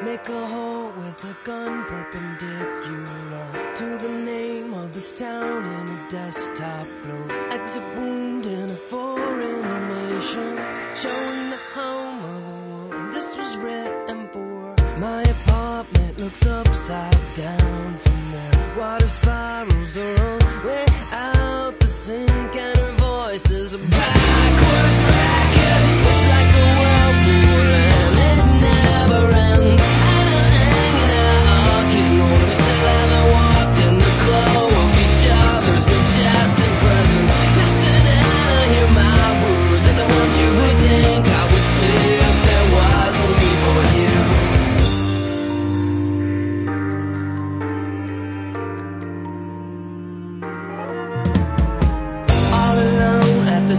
Make a hole with a gun perpendicular to the name of this town in a desktop globe. Exit wound in a foreign nation, showing the home of a woman. This was written for. My apartment looks upside down from there. Water spirals the wrong way out the sink, and her voice is a backwards racket. It's like a whirlpool and it never ends. And I'm hanging out, getting older. We still haven't walked in the glow of each other's majestic presence. Listen and I hear my words, and the ones you would think I would say if there wasn't me for you. The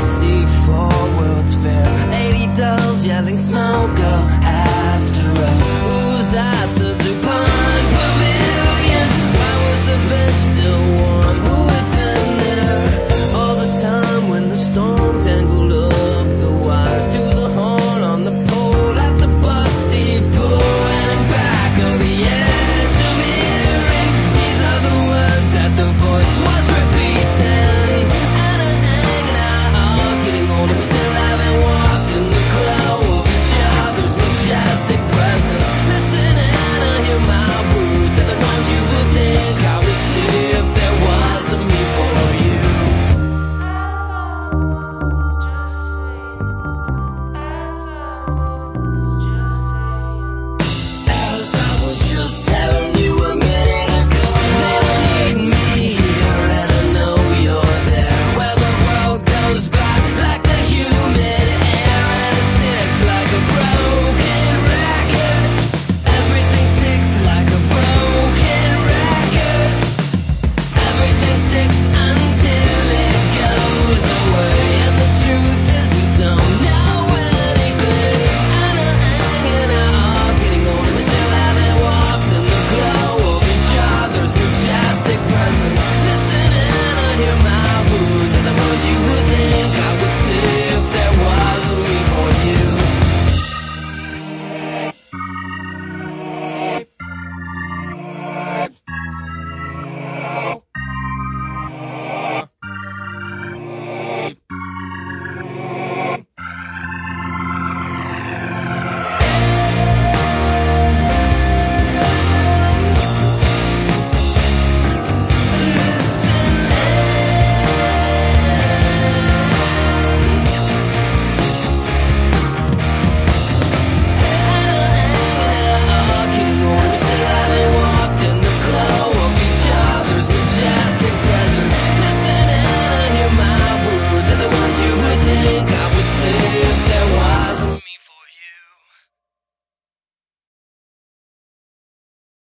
64 World's Fair, 80 dolls yelling smoke girl after a